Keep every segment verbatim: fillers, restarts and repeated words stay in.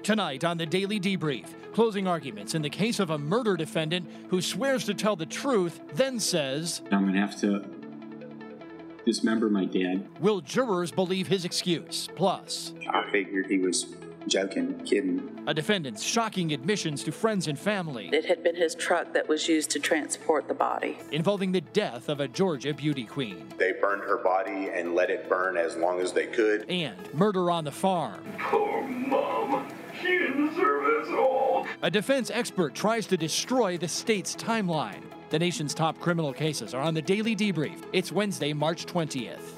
Tonight on the Daily Debrief, closing arguments in the case of a murder defendant who swears to tell the truth, then says, I'm going to have to dismember my dad. Will jurors believe his excuse? Plus, I figured he was joking, kidding. A defendant's shocking admissions to friends and family. It had been his truck that was used to transport the body. Involving the death of a Georgia beauty queen. They burned her body and let it burn as long as they could. And murder on the farm. Poor Mom. She didn't deserve this at all. A defense expert tries to destroy the state's timeline. The nation's top criminal cases are on the Daily Debrief. It's Wednesday, March twentieth.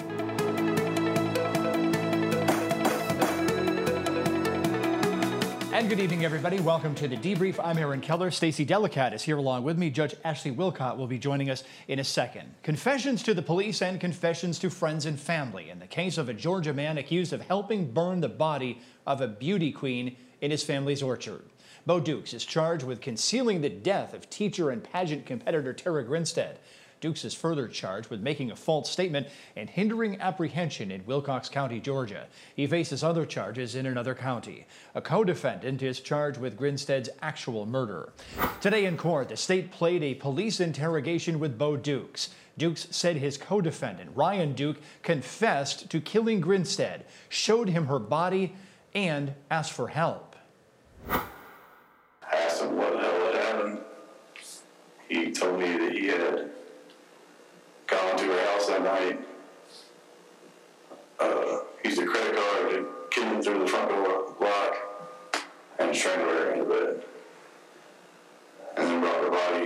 And good evening, everybody. Welcome to the Debrief. I'm Aaron Keller. Stacey Delicat is here along with me. Judge Ashley Wilcott will be joining us in a second. Confessions to the police and confessions to friends and family in the case of a Georgia man accused of helping burn the body of a beauty queen in his family's orchard. Bo Dukes is charged with concealing the death of teacher and pageant competitor Tara Grinstead. Dukes is further charged with making a false statement and hindering apprehension in Wilcox County, Georgia. He faces other charges in another county. A co-defendant is charged with Grinstead's actual murder. Today in court, the state played a police interrogation with Bo Dukes. Dukes said his co-defendant, Ryan Duke, confessed to killing Grinstead, showed him her body, and asked for help. I asked him what the hell had happened. He told me that he had gone to her house that night, uh, used a credit card to get him through the front door lock, and strangled her into bed. And then brought her body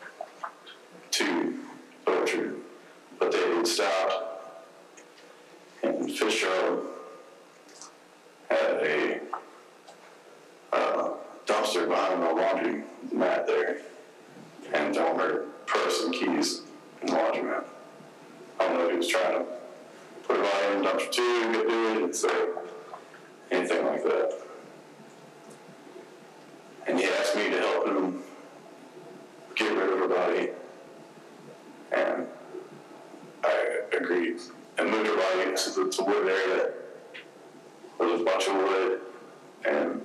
to Orchard. But they had stopped, and Fitzgerald had a uh, dumpster behind the laundry mat there, and thrown her purse and keys in the laundromat. I don't know if he was trying to put her body in the dumpster too, get through it, and say anything like that. And he asked me to help him get rid of her body, and I agreed and moved her body to the wood area where there was a bunch of wood, and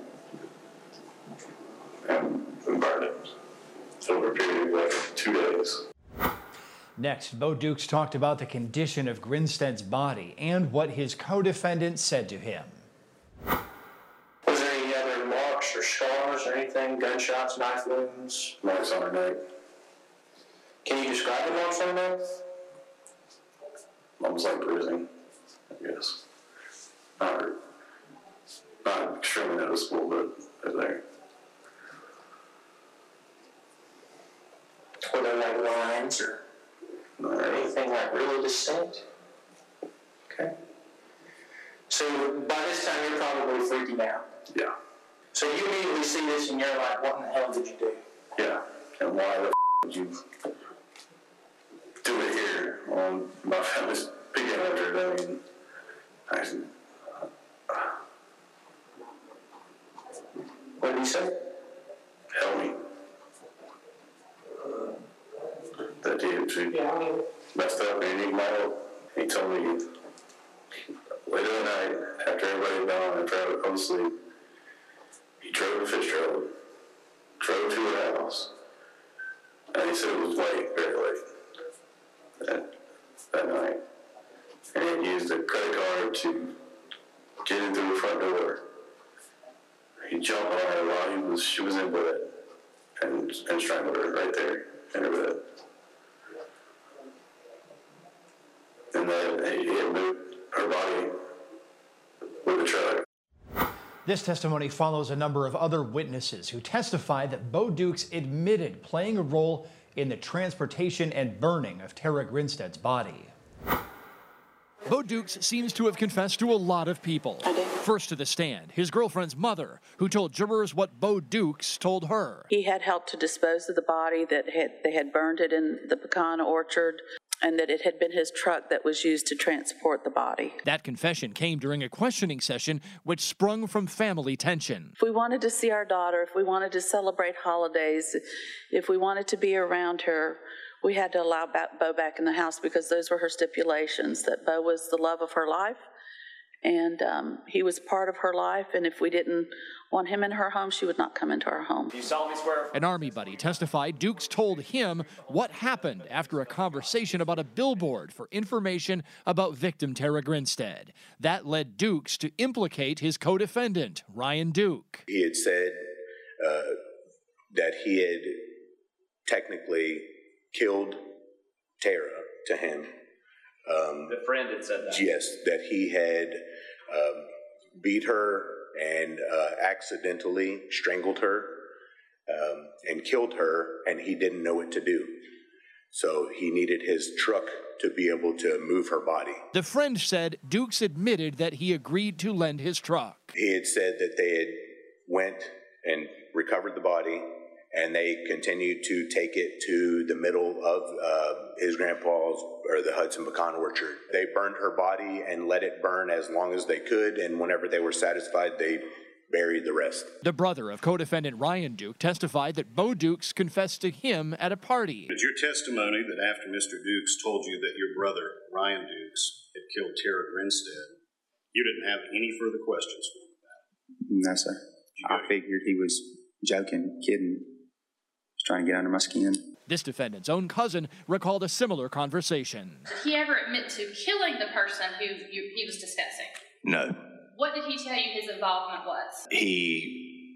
and, and burned it over a period of like two days. Next, Bo Dukes talked about the condition of Grinstead's body and what his co-defendant said to him. Was there any other marks or scars or anything, gunshots, knife wounds? Marks on her neck. Can you describe the marks on her neck? Almost like bruising, I guess. Not, not extremely noticeable, but they're there. Were there like lines or No. anything like really distinct? Okay. So by this time you're probably freaking out. Yeah. So you immediately see this and you're like, what in the hell did you do? Yeah. And why the f did you do it here on my family's big orchard? I mean, I said, What did he say? help me. That he had Yeah, I mean, messed up and he needed my help. He told me later that night, after everybody had gone, after I was asleep, he drove to Fitzgerald, drove to her house, and he said it was late, very late, that, that night. And he had used a credit card to get in through the front door. He jumped on her while he was, she was in bed, and, and strangled her right there in her bed. And then he had moved her body with a truck. This testimony follows a number of other witnesses who testified that Bo Dukes admitted playing a role in the transportation and burning of Tara Grinstead's body. Bo Dukes seems to have confessed to a lot of people. First to the stand, his girlfriend's mother, who told jurors what Bo Dukes told her. He had helped to dispose of the body, that had, they had burned it in the pecan orchard, and that it had been his truck that was used to transport the body. That confession came during a questioning session which sprung from family tension. If we wanted to see our daughter, if we wanted to celebrate holidays, if we wanted to be around her, we had to allow Bo back in the house because those were her stipulations, that Bo was the love of her life And um, he was part of her life, and if we didn't want him in her home, she would not come into our home. You solemnly swear. An Army buddy testified Dukes told him what happened after a conversation about a billboard for information about victim Tara Grinstead. That led Dukes to implicate his co-defendant, Ryan Duke. He had said uh, that he had technically killed Tara to him. Um, the friend had said that. Yes, that he had um, beat her and uh, accidentally strangled her um, and killed her, and he didn't know what to do. So he needed his truck to be able to move her body. The friend said Dukes admitted that he agreed to lend his truck. He had said that they had went and recovered the body, and they continued to take it to the middle of uh, his grandpa's, or the Hudson Pecan Orchard. They burned her body and let it burn as long as they could, and whenever they were satisfied, they buried the rest. The brother of co-defendant Ryan Duke testified that Bo Dukes confessed to him at a party. Is your testimony that after Mister Dukes told you that your brother, Ryan Dukes, had killed Tara Grinstead, you didn't have any further questions for him about it? No, sir. I figured he was joking, kidding, just trying to get under my skin. This defendant's own cousin recalled a similar conversation. Did he ever admit to killing the person who you, he was discussing? No. What did he tell you his involvement was? He,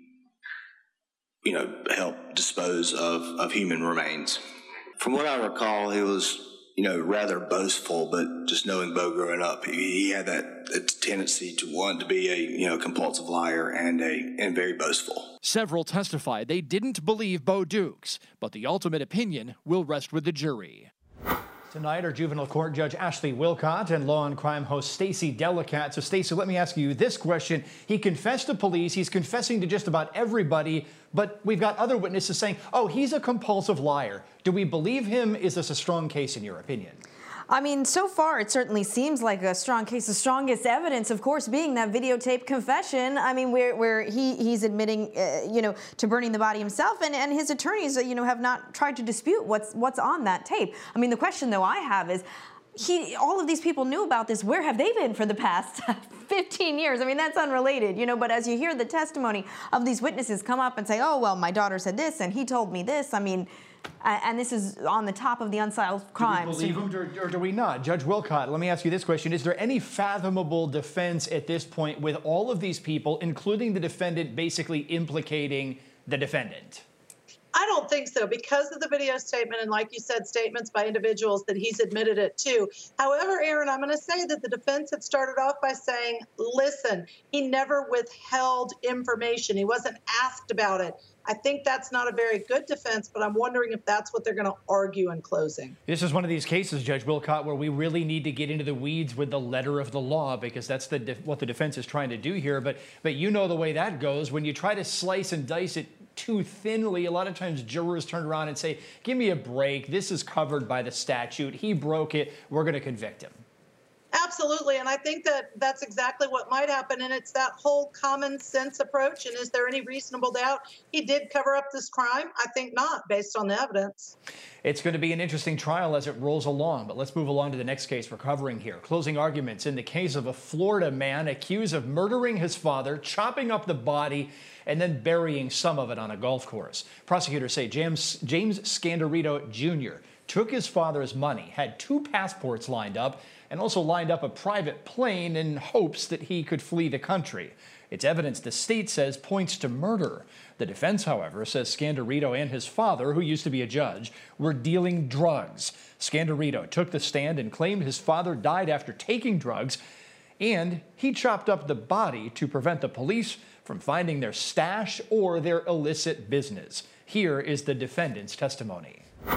you know, helped dispose of, of human remains. From what I recall, he was, you know, rather boastful, but just knowing Bo growing up, he, he had that tendency to want to be a, you know, compulsive liar and a and very boastful. Several testified they didn't believe Bo Dukes, but the ultimate opinion will rest with the jury. Tonight, our juvenile court judge Ashley Wilcott and law and crime host Stacey Delicat. So, Stacey, let me ask you this question. He confessed to police. He's confessing to just about everybody, but we've got other witnesses saying, oh, he's a compulsive liar. Do we believe him? Is this a strong case in your opinion? I mean, so far, it certainly seems like a strong case. The strongest evidence, of course, being that videotape confession. I mean, where, where he, he's admitting, uh, you know, to burning the body himself, and, and his attorneys, uh, you know, have not tried to dispute what's, what's on that tape. I mean, the question, though, I have is, he, all of these people knew about this. Where have they been for the past fifteen years? I mean, that's unrelated, you know, but as you hear the testimony of these witnesses come up and say, oh, well, my daughter said this, and he told me this, I mean, Uh, and this is on the top of the unsolved crimes. Do we believe him or, or do we not? Judge Wilcott, let me ask you this question. Is there any fathomable defense at this point with all of these people, including the defendant, basically implicating the defendant? I don't think so, because of the video statement and, like you said, statements by individuals that he's admitted it to. However, Aaron, I'm going to say that the defense had started off by saying, listen, he never withheld information. He wasn't asked about it. I think that's not a very good defense, but I'm wondering if that's what they're going to argue in closing. This is one of these cases, Judge Wilcott, where we really need to get into the weeds with the letter of the law, because that's the what the defense is trying to do here. But, but you know the way that goes. When you try to slice and dice it too thinly, a lot of times jurors turn around and say, give me a break. This is covered by the statute. He broke it. We're going to convict him. Absolutely, and I think that that's exactly what might happen, and it's that whole common sense approach, and is there any reasonable doubt he did cover up this crime? I think not, based on the evidence. It's going to be an interesting trial as it rolls along, but let's move along to the next case we're covering here. Closing arguments in the case of a Florida man accused of murdering his father, chopping up the body, and then burying some of it on a golf course. Prosecutors say James, James Scandarito Junior took his father's money, had two passports lined up, and also lined up a private plane in hopes that he could flee the country. It's evidence the state says points to murder. The defense, however, says Scandarito and his father, who used to be a judge, were dealing drugs. Scandarito took the stand and claimed his father died after taking drugs, and he chopped up the body to prevent the police from finding their stash or their illicit business. Here is the defendant's testimony.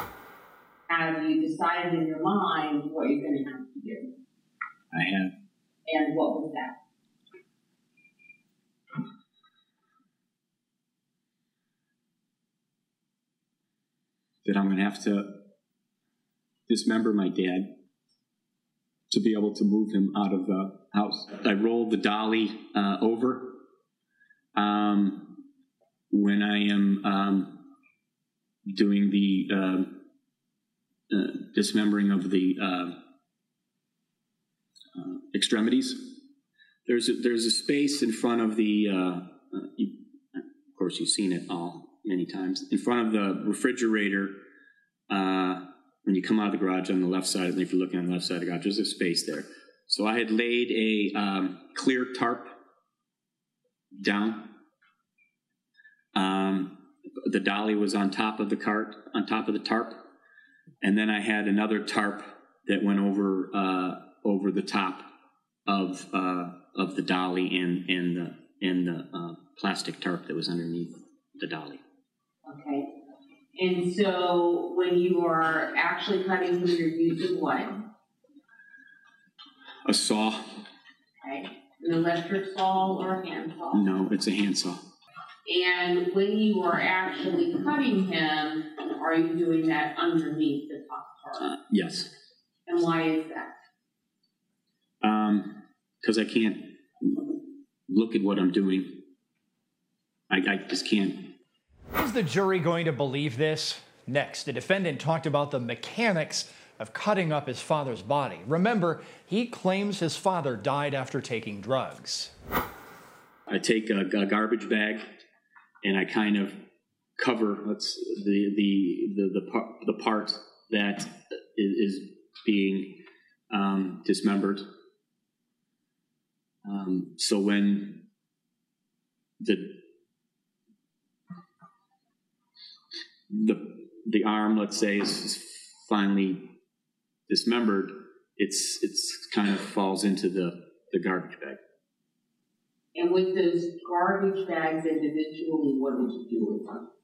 Have you decided in your mind what you're going to have to do? I have. And what was that? That I'm going to have to dismember my dad to be able to move him out of the house. I rolled the dolly uh, over um, when I am um, doing the uh, uh, dismembering of the uh, uh, extremities. There's a, there's a space in front of the, uh, uh, you, of course, you've seen it all many times, in front of the refrigerator. Uh, when you come out of the garage on the left side, and if you're looking on the left side of the garage, there's a space there. So I had laid a um, clear tarp down. Um, the dolly was on top of the cart, on top of the tarp. And then I had another tarp that went over uh, over the top of uh, of the dolly and and the and the uh, plastic tarp that was underneath the dolly. Okay. And so when you are actually cutting him, you're using what? A saw. Okay. An electric saw or a hand saw? No, it's a handsaw. And when you are actually cutting him, are you doing that underneath the top part? Uh, yes. And why is that? Um, because I can't look at what I'm doing. I, I just can't. Is the jury going to believe this? Next, the defendant talked about the mechanics of cutting up his father's body. Remember, he claims his father died after taking drugs. I take a, a garbage bag and I kind of cover let's, the, the, the, the, part, the part that is being um, dismembered. Um, so when the the the arm, let's say, is finally dismembered, it's it's kind of falls into the, the garbage bag. And with those garbage bags individually, what did you do with them?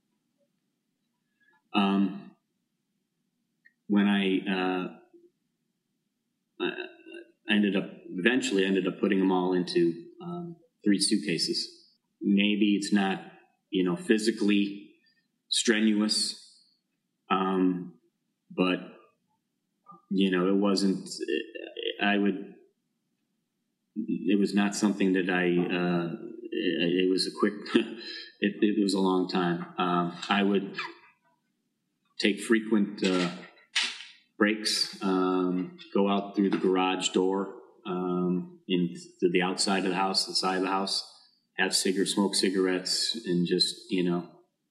Um, when I, uh, I ended up, eventually ended up putting them all into um, three suitcases. Maybe it's not, you know, physically strenuous, um, but, you know, it wasn't, I would, it was not something that I, uh, it, it was a quick, it, it was a long time. Um, I would take frequent uh, breaks, um, go out through the garage door, um, into the outside of the house, the side of the house, have cigarette, smoke cigarettes, and just, you know,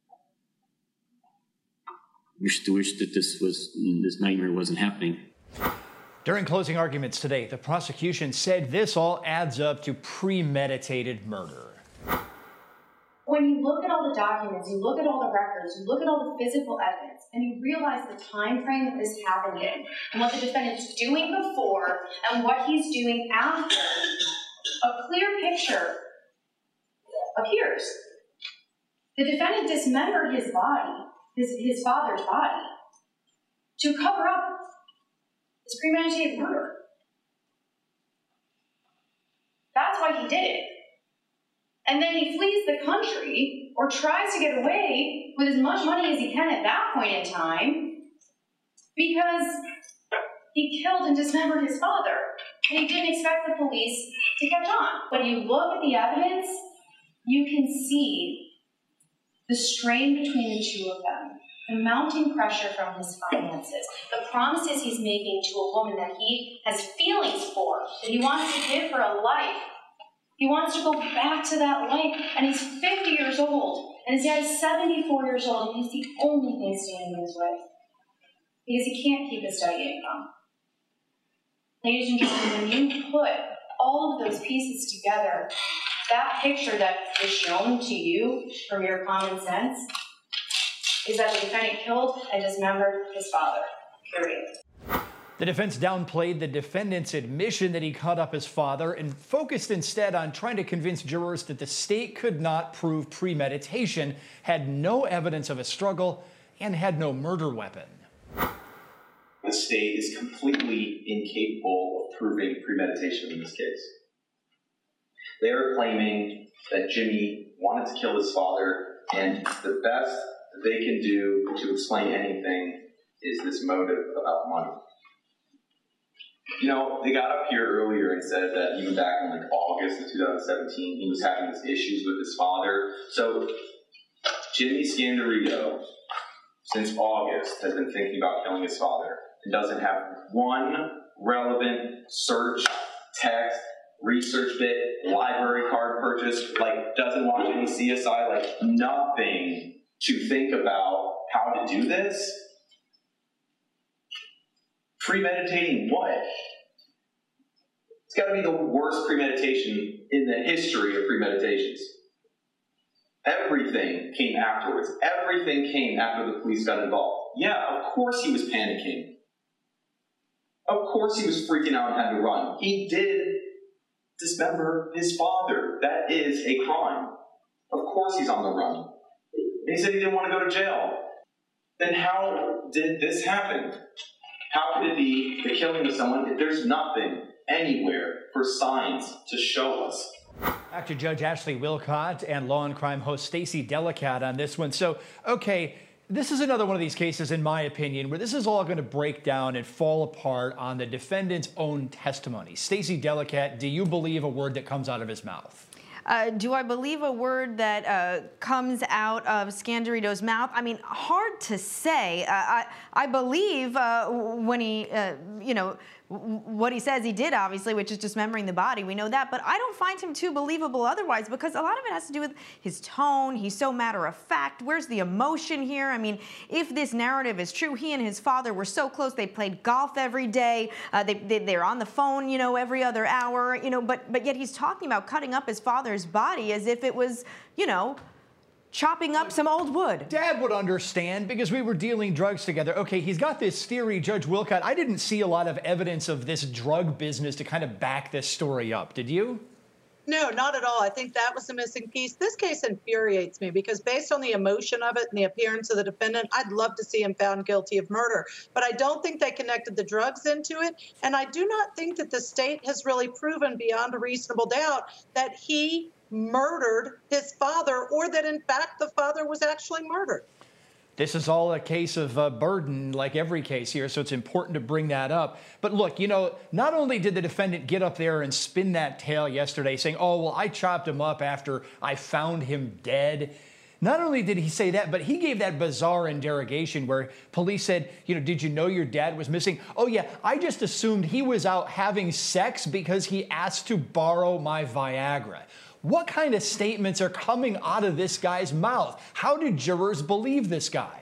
wish to wish that this was, this nightmare wasn't happening. During closing arguments today, the prosecution said this all adds up to premeditated murder. When you look at all the documents, you look at all the records, you look at all the physical evidence, and you realize the time frame that this happened in, and what the defendant's doing before, and what he's doing after, a clear picture appears. The defendant dismembered his body, his, his father's body, to cover up his premeditated murder. That's why he did it. And then he flees the country, or tries to get away with as much money as he can at that point in time, because he killed and dismembered his father, and he didn't expect the police to catch on. When you look at the evidence, you can see the strain between the two of them, the mounting pressure from his finances, the promises he's making to a woman that he has feelings for, that he wants to give her a life. He wants to go back to that life, and he's fifty years old, and his dad is seventy-four years old, and he's the only thing standing in his way, because he can't keep a steady income. Ladies and gentlemen, when you put all of those pieces together, that picture that is shown to you from your common sense is that the defendant killed and dismembered his father, period. The defense downplayed the defendant's admission that he cut up his father and focused instead on trying to convince jurors that the state could not prove premeditation, had no evidence of a struggle, and had no murder weapon. The state is completely incapable of proving premeditation in this case. They are claiming that Jimmy wanted to kill his father, and the best that they can do to explain anything is this motive about money. You know, they got up here earlier and said that even back in like August of two thousand seventeen, he was having these issues with his father. So Jimmy Scandarito, since August, has been thinking about killing his father and doesn't have one relevant search, text, research bit, library card purchase, like doesn't watch any C S I, like nothing to think about how to do this? Premeditating what? It's got to be the worst premeditation in the history of premeditations. Everything came afterwards. Everything came after the police got involved. Yeah, of course he was panicking. Of course he was freaking out and had to run. He did dismember his father. That is a crime. Of course he's on the run. He said he didn't want to go to jail. Then how did this happen? How could it be the killing of someone if there's nothing anywhere for signs to show us? Back to Judge Ashley Wilcott and Law and Crime host Stacey Delicat on this one. So, okay, this is another one of these cases, in my opinion, where this is all going to break down and fall apart on the defendant's own testimony. Stacey Delicat, do you believe a word that comes out of his mouth? Uh, do I believe a word that uh, comes out of Scandirito's mouth? I mean, hard to say. Uh, I, I believe uh, when he, uh, you know, what he says he did, obviously, which is dismembering the body. We know that. But I don't find him too believable otherwise, because a lot of it has to do with his tone. He's so matter of fact. Where's the emotion here? I mean, if this narrative is true, he and his father were so close. They played golf every day. Uh, they, they, they're on the phone, you know, every other hour, you know, but, but yet he's talking about cutting up his father's body as if it was, you know, chopping up some old wood. Dad would understand because we were dealing drugs together. Okay, he's got this theory, Judge Wilcott. I didn't see a lot of evidence of this drug business to kind of back this story up. Did you? No, not at all. I think that was the missing piece. This case infuriates me because based on the emotion of it and the appearance of the defendant, I'd love to see him found guilty of murder. But I don't think they connected the drugs into it. And I do not think that the state has really proven beyond a reasonable doubt that he murdered his father, or that in fact the father was actually murdered. This is all a case of uh, burden, like every case here, so it's important to bring that up. But look, you know, not only did the defendant get up there and spin that tale yesterday saying, oh, well, I chopped him up after I found him dead. Not only did he say that, but he gave that bizarre interrogation where police said, you know, did you know your dad was missing? Oh, yeah, I just assumed he was out having sex because he asked to borrow my Viagra. What kind of statements are coming out of this guy's mouth? How do jurors believe this guy?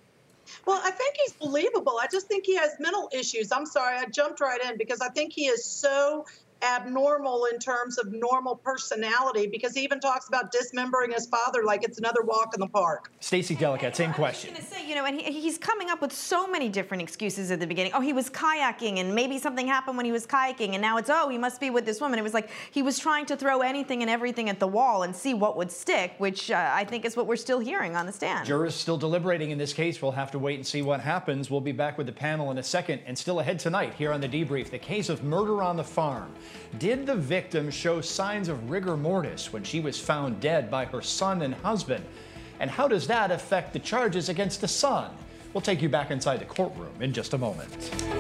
Well, I think he's believable. I just think he has mental issues. I'm sorry, I jumped right in because I think he is so abnormal in terms of normal personality, because he even talks about dismembering his father like it's another walk in the park. Stacey Delicat, same question. I was going to say, you know, and he, he's coming up with so many different excuses at the beginning. Oh, he was kayaking, and maybe something happened when he was kayaking, and now it's, oh, he must be with this woman. It was like he was trying to throw anything and everything at the wall and see what would stick, which uh, I think is what we're still hearing on the stand. Jurors still deliberating in this case. We'll have to wait and see what happens. We'll be back with the panel in a second. And still ahead tonight here on The Debrief, the case of murder on the farm. Did the victim show signs of rigor mortis when she was found dead by her son and husband? And how does that affect the charges against the son? We'll take you back inside the courtroom in just a moment.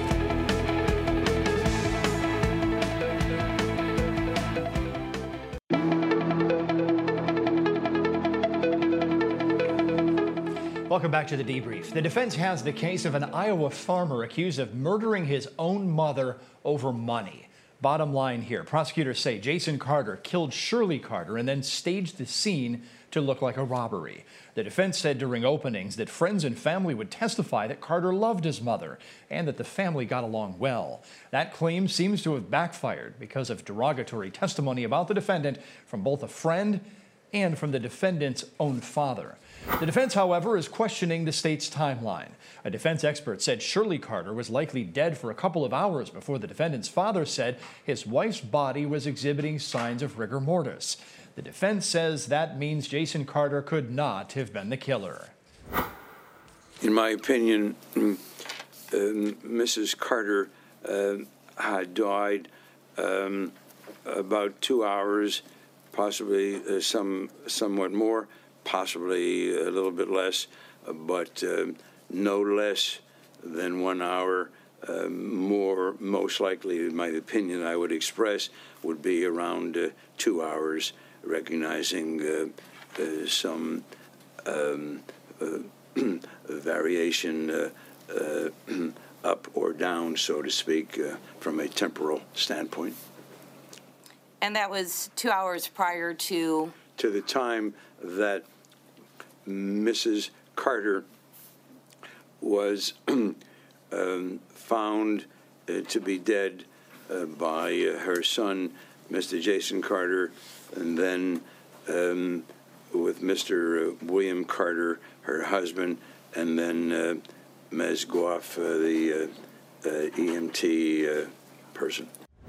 Welcome back to The Debrief. The defense has the case of an Iowa farmer accused of murdering his own mother over money. Bottom line here, prosecutors say Jason Carter killed Shirley Carter and then staged the scene to look like a robbery. The defense said during openings that friends and family would testify that Carter loved his mother and that the family got along well. That claim seems to have backfired because of derogatory testimony about the defendant from both a friend and from the defendant's own father. The defense, however, is questioning the state's timeline. A defense expert said Shirley Carter was likely dead for a couple of hours before the defendant's father said his wife's body was exhibiting signs of rigor mortis. The defense says that means Jason Carter could not have been the killer. In my opinion, uh, Missus Carter uh, had died um, about two hours, possibly uh, some somewhat more, possibly a little bit less, uh, but uh, no less than one hour. Uh, more, most likely, in my opinion, I would express, would be around uh, two hours, recognizing uh, uh, some um, uh, variation uh, uh, up or down, so to speak, uh, from a temporal standpoint. And that was two hours prior to? To the time that Missus Carter was um, found uh, to be dead uh, by uh, her son, Mister Jason Carter, and then um, with Mister William Carter, her husband, and then uh, Miz Goff, uh, the uh, uh, E M T uh, person.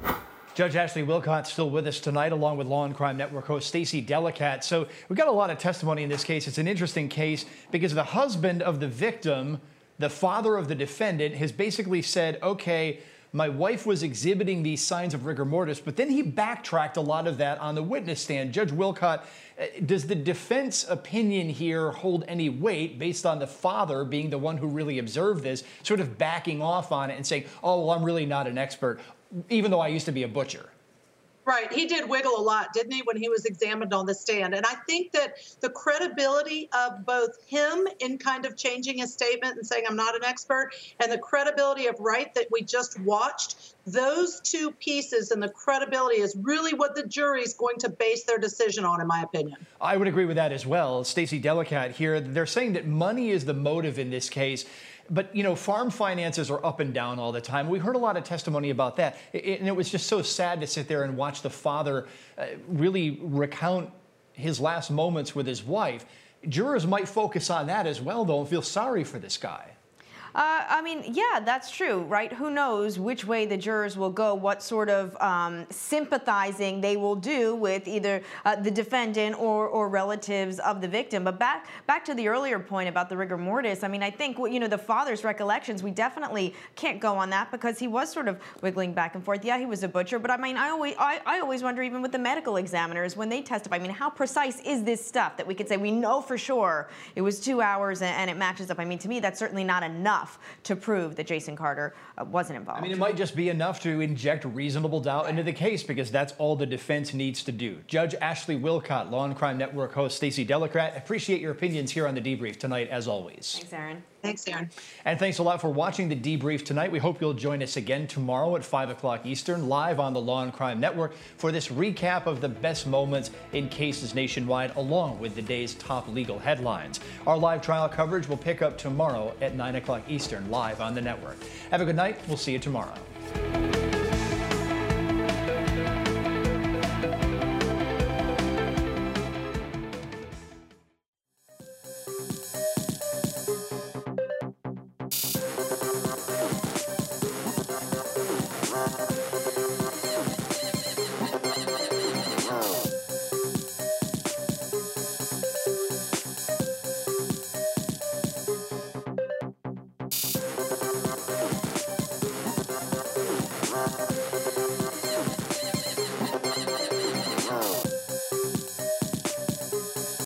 Judge Ashley Wilcott still with us tonight, along with Law and Crime Network host Stacey Delicat. So we've got a lot of testimony in this case. It's an interesting case because the husband of the victim, the father of the defendant, has basically said, okay, my wife was exhibiting these signs of rigor mortis, but then he backtracked a lot of that on the witness stand. Judge Wilcott, does the defense opinion here hold any weight based on the father being the one who really observed this, sort of backing off on it and saying, oh, well, I'm really not an expert, even though I used to be a butcher? Right. He did wiggle a lot, didn't he, when he was examined on the stand? And I think that the credibility of both him in kind of changing his statement and saying I'm not an expert, and the credibility of Wright that we just watched, those two pieces and the credibility is really what the jury is going to base their decision on, in my opinion. I would agree with that as well. Stacey Delicat here, they're saying that money is the motive in this case. But, you know, farm finances are up and down all the time. We heard a lot of testimony about that. It, and it was just so sad to sit there and watch the father uh, really recount his last moments with his wife. Jurors might focus on that as well, though, and feel sorry for this guy. Uh, I mean, yeah, that's true, right? Who knows which way the jurors will go, what sort of um, sympathizing they will do with either uh, the defendant or, or relatives of the victim. But back back to the earlier point about the rigor mortis, I mean, I think, you know, the father's recollections, we definitely can't go on that because he was sort of wiggling back and forth. Yeah, he was a butcher, but I mean, I always, I, I always wonder, even with the medical examiners, when they testify, I mean, how precise is this stuff that we could say, we know for sure it was two hours and, and it matches up? I mean, to me, that's certainly not enough to prove that Jason Carter uh, wasn't involved. I mean, it might just be enough to inject reasonable doubt into the case because that's all the defense needs to do. Judge Ashley Wilcott, Law and Crime Network host Stacey Delicat, appreciate your opinions here on The Debrief tonight, as always. Thanks, Aaron. Thanks, Aaron. And thanks a lot for watching The Debrief tonight. We hope you'll join us again tomorrow at five o'clock Eastern, live on the Law and Crime Network for this recap of the best moments in cases nationwide, along with the day's top legal headlines. Our live trial coverage will pick up tomorrow at nine o'clock Eastern, live on the network. Have a good night. We'll see you tomorrow.